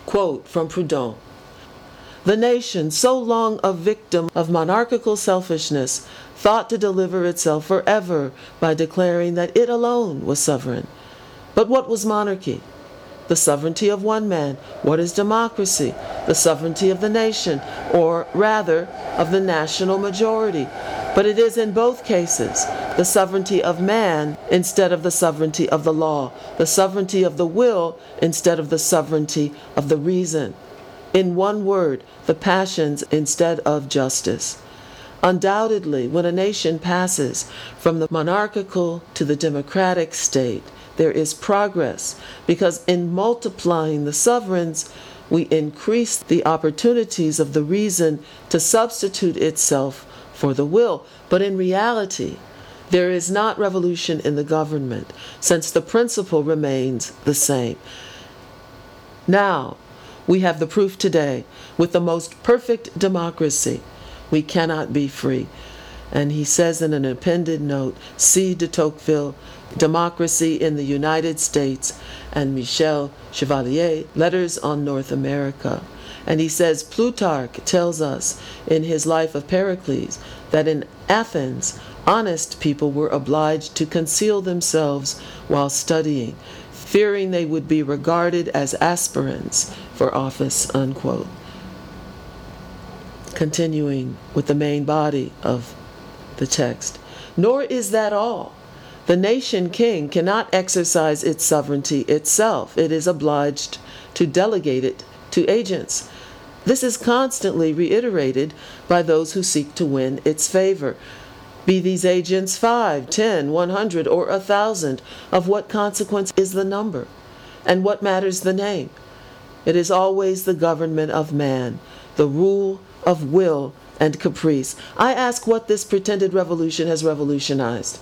Quote from Proudhon: "The nation, so long a victim of monarchical selfishness, thought to deliver itself forever by declaring that it alone was sovereign. But what was monarchy? The sovereignty of one man. What is democracy? The sovereignty of the nation, or rather, of the national majority. But it is in both cases the sovereignty of man instead of the sovereignty of the law, the sovereignty of the will instead of the sovereignty of the reason. In one word, the passions instead of justice. Undoubtedly, when a nation passes from the monarchical to the democratic state, there is progress, because in multiplying the sovereigns, we increase the opportunities of the reason to substitute itself for the will. But in reality, there is not revolution in the government, since the principle remains the same. Now, we have the proof today. With the most perfect democracy, we cannot be free." And he says in an appended note, C. de Tocqueville, Democracy in the United States, and Michel Chevalier, Letters on North America. And he says, Plutarch tells us in his Life of Pericles that in Athens, honest people were obliged to conceal themselves while studying, fearing they would be regarded as aspirants for office, unquote. Continuing with the main body of the text. Nor is that all. The nation king cannot exercise its sovereignty itself. It is obliged to delegate it to agents. This is constantly reiterated by those who seek to win its favor. Be these agents 5, 10, 100, or 1,000, of what consequence is the number? And what matters the name? It is always the government of man, the rule of will and caprice. I ask what this pretended revolution has revolutionized.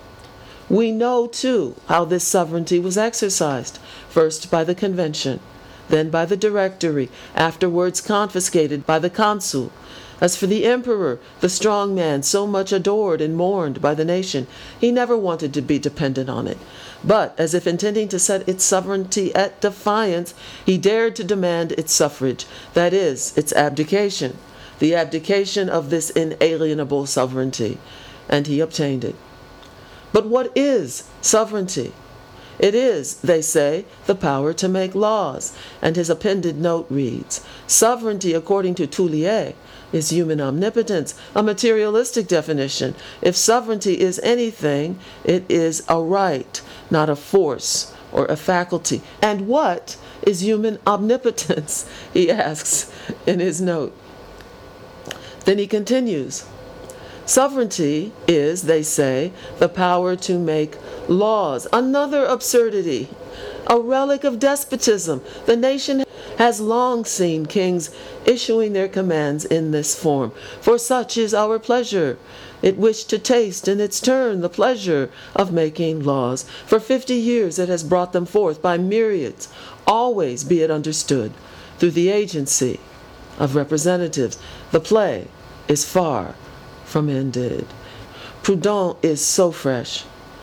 We know, too, how this sovereignty was exercised, first by the convention, then by the directory, afterwards confiscated by the consul. As for the emperor, the strong man so much adored and mourned by the nation, he never wanted to be dependent on it. But, as if intending to set its sovereignty at defiance, he dared to demand its suffrage, that is, its abdication, the abdication of this inalienable sovereignty, and he obtained it. But what is sovereignty? It is, they say, the power to make laws, and his appended note reads, sovereignty, according to Toullier, is human omnipotence, a materialistic definition. If sovereignty is anything, it is a right, not a force or a faculty. And what is human omnipotence? He asks in his note. Then he continues, sovereignty is, they say, the power to make laws. Another absurdity, a relic of despotism. The nation has long seen kings issuing their commands in this form. For such is our pleasure. It wished to taste in its turn the pleasure of making laws. For 50 years it has brought them forth by myriads, always, be it understood, through the agency of representatives. The play is far from ended. Proudhon is so fresh.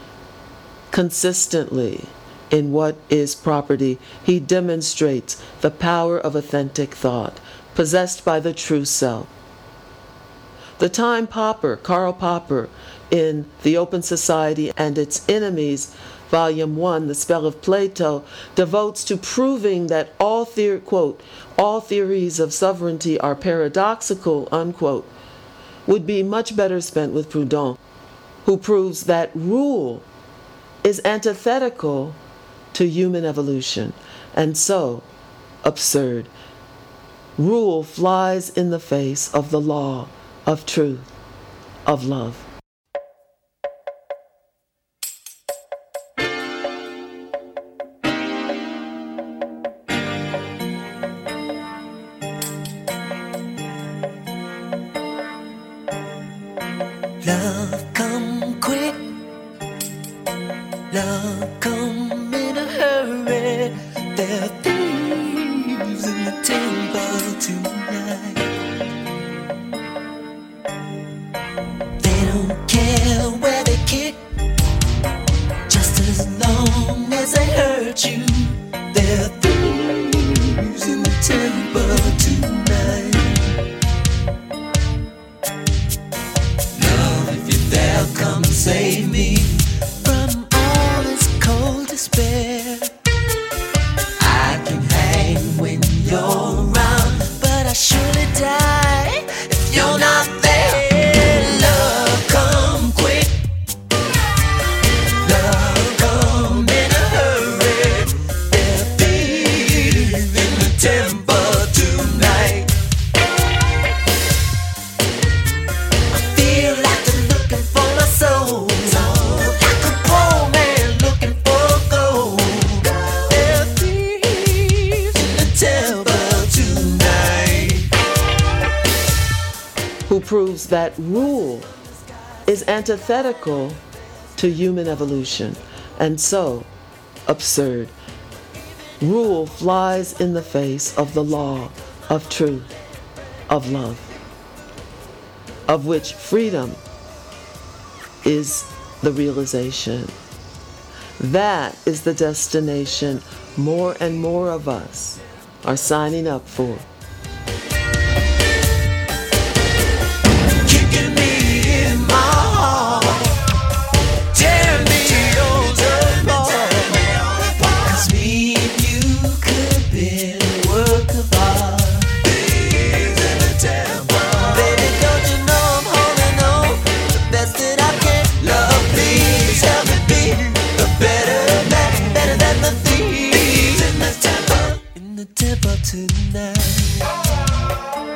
Consistently, in what is property, he demonstrates the power of authentic thought, possessed by the true self. The time Popper, Karl Popper, in The Open Society and Its Enemies, Volume 1, The Spell of Plato, devotes to proving that all theories of sovereignty are paradoxical, unquote, would be much better spent with Proudhon, who proves that rule is antithetical to human evolution, and so absurd. Rule flies in the face of the law, of truth, of love. Love come quick, love come in a hurry. There are thieves in the temple tonight. They don't care where they kick, just as long as they hurt you. There are thieves in the temple tonight. Love, if you're there, come and save me from all this cold despair. I can hang when you're around, but I surely die if you're not there. Love, come quick. Love, come in a hurry. There are thieves in the temple tonight. I feel like they're looking for my soul, like a poor man looking for gold. There are thieves in the temple tonight. Who proves that rule is antithetical to human evolution, and so absurd. Rule flies in the face of the law of truth, of love, of which freedom is the realization. That is the destination more and more of us are signing up for. Kicking me in my heart, tearing me apart. 'Cause me and you could have been a work of art. Thieves in the temple. Baby, don't you know I'm holding on the best that I can? Love, please help me be a better man, better than the thieves in the temple tonight.